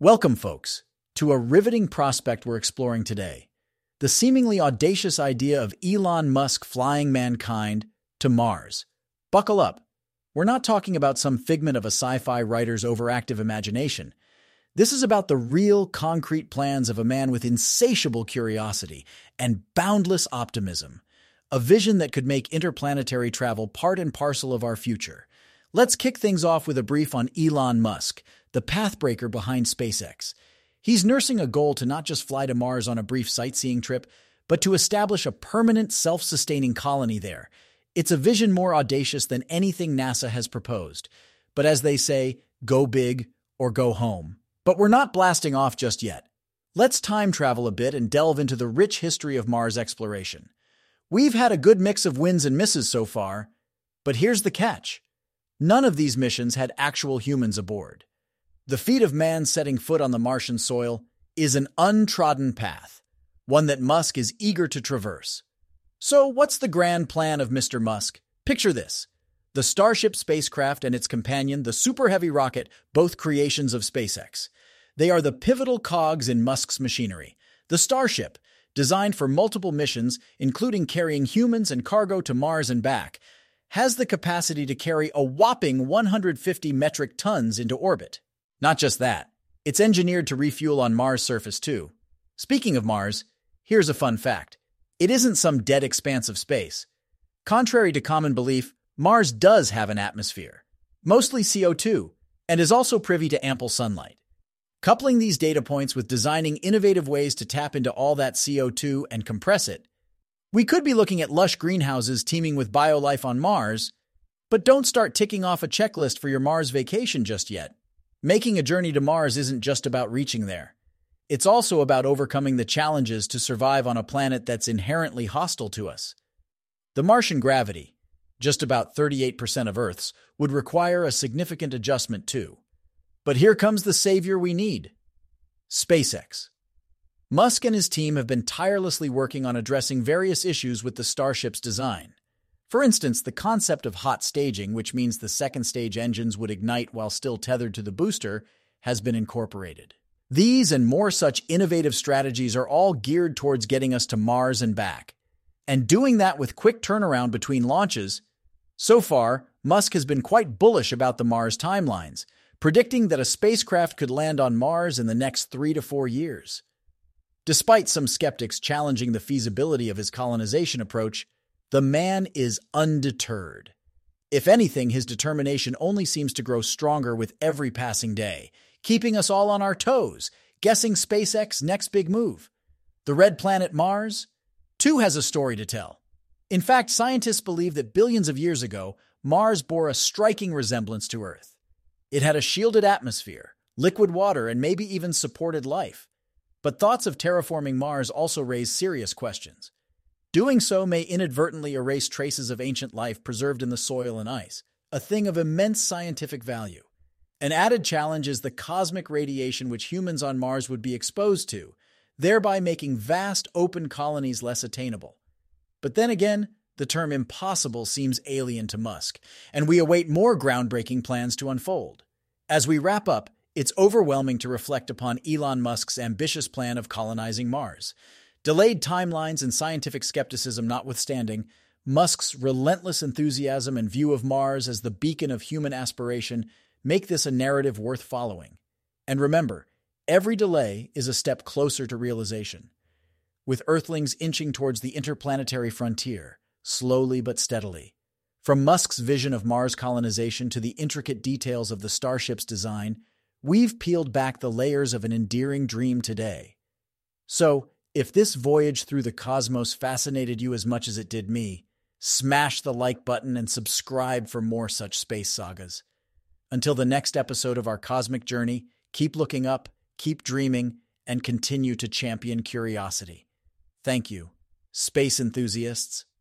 Welcome, folks, to a riveting prospect we're exploring today. The seemingly audacious idea of Elon Musk flying mankind to Mars. Buckle up. We're not talking about some figment of a sci-fi writer's overactive imagination. This is about the real, concrete plans of a man with insatiable curiosity and boundless optimism. A vision that could make interplanetary travel part and parcel of our future. Let's kick things off with a brief on Elon Musk, the pathbreaker behind SpaceX. He's nursing a goal to not just fly to Mars on a brief sightseeing trip, but to establish a permanent, self-sustaining colony there. It's a vision more audacious than anything NASA has proposed. But as they say, go big or go home. But we're not blasting off just yet. Let's time travel a bit and delve into the rich history of Mars exploration. We've had a good mix of wins and misses so far, but here's the catch. None of these missions had actual humans aboard. The feat of man setting foot on the Martian soil is an untrodden path, one that Musk is eager to traverse. So what's the grand plan of Mr. Musk? Picture this. The Starship spacecraft and its companion, the Super Heavy rocket, both creations of SpaceX. They are the pivotal cogs in Musk's machinery. The Starship, designed for multiple missions, including carrying humans and cargo to Mars and back, has the capacity to carry a whopping 150 metric tons into orbit. Not just that, it's engineered to refuel on Mars' surface too. Speaking of Mars, here's a fun fact. It isn't some dead expanse of space. Contrary to common belief, Mars does have an atmosphere, mostly CO2, and is also privy to ample sunlight. Coupling these data points with designing innovative ways to tap into all that CO2 and compress it, we could be looking at lush greenhouses teeming with biolife on Mars, but don't start ticking off a checklist for your Mars vacation just yet. Making a journey to Mars isn't just about reaching there. It's also about overcoming the challenges to survive on a planet that's inherently hostile to us. The Martian gravity, just about 38% of Earth's, would require a significant adjustment too. But here comes the savior we need. SpaceX. Musk and his team have been tirelessly working on addressing various issues with the Starship's design. For instance, the concept of hot staging, which means the second stage engines would ignite while still tethered to the booster, has been incorporated. These and more such innovative strategies are all geared towards getting us to Mars and back. And doing that with quick turnaround between launches. So far, Musk has been quite bullish about the Mars timelines, predicting that a spacecraft could land on Mars in the next 3 to 4 years. Despite some skeptics challenging the feasibility of his colonization approach, the man is undeterred. If anything, his determination only seems to grow stronger with every passing day, keeping us all on our toes, guessing SpaceX's next big move. The red planet Mars, too, has a story to tell. In fact, scientists believe that billions of years ago, Mars bore a striking resemblance to Earth. It had a shielded atmosphere, liquid water, and maybe even supported life. But thoughts of terraforming Mars also raise serious questions. Doing so may inadvertently erase traces of ancient life preserved in the soil and ice, a thing of immense scientific value. An added challenge is the cosmic radiation which humans on Mars would be exposed to, thereby making vast open colonies less attainable. But then again, the term impossible seems alien to Musk, and we await more groundbreaking plans to unfold. As we wrap up, it's overwhelming to reflect upon Elon Musk's ambitious plan of colonizing Mars. Delayed timelines and scientific skepticism notwithstanding, Musk's relentless enthusiasm and view of Mars as the beacon of human aspiration make this a narrative worth following. And remember, every delay is a step closer to realization. With Earthlings inching towards the interplanetary frontier, slowly but steadily. From Musk's vision of Mars colonization to the intricate details of the Starship's design, we've peeled back the layers of an endearing dream today. So, if this voyage through the cosmos fascinated you as much as it did me, smash the like button and subscribe for more such space sagas. Until the next episode of our cosmic journey, keep looking up, keep dreaming, and continue to champion curiosity. Thank you, space enthusiasts.